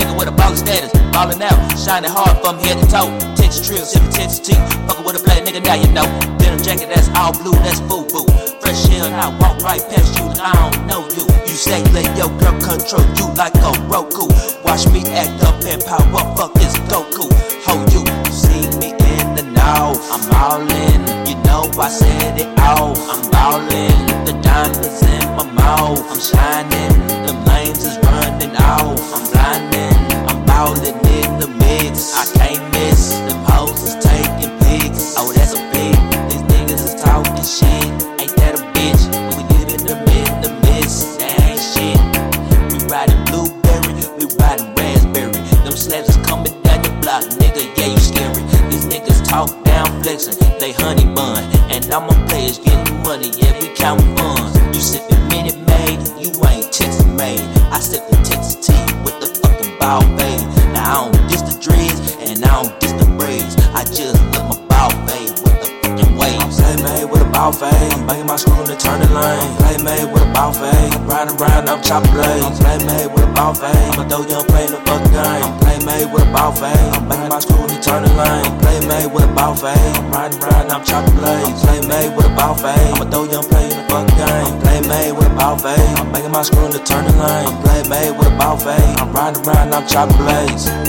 nigga with a baller status, ballin' out, shining hard from head to toe. Texas trill, sippin' Texas tea, fuckin' with a black nigga now you know. Denim jacket that's all blue, that's FUBU. Fresh hill and I walk right past you like I don't know you. You say let your girl control you like a Roku. Watch me act up and power up, fuck this Goku. Ho you, see me in the know, I'm all in. You know I said it all, I'm ballin'. The diamonds in my mouth, I'm shining. Them lanes is running out, I'm blinding. I'm ballin' in the mix, I can't miss. Them hoes is taking pics, oh that's a big. These niggas is talking shit, ain't that a bitch? When we giving them in the mist, that ain't shit. We riding blueberry, we riding raspberry. Them slabs is coming down your block, nigga, yeah you scary. These niggas talk down flexing, they honey bun. And all my players getting money, yeah we counting funds. You sippin' Minute Maid, you ain't Texas made. I sippin' Texas tea with the fucking ball fade. Now I don't diss the dreads, and I don't diss the braids. I just look my ball fade with the fucking waves. I'm Playmade with a ball fade, I'm banging my screw in the turning lane. I'm Playmade with a ball fade, I'm riding around up chopper blades. I'm Playmade with a ball fade, I'm a dope young playin' the fucking game. I'm Playmade with a ball fade, I'm banging my screw in the turning lane. I'm Playmade with a ball fade, I'm riding around up chopper blades. I'm Playmade with a ball fade, I'm a dope young playin' the fucking game. I'm Playmade with a ball fade, I'm banging my screw in the turning lane. I'm Playmade with a ball fade, I'm riding around up chopper blades.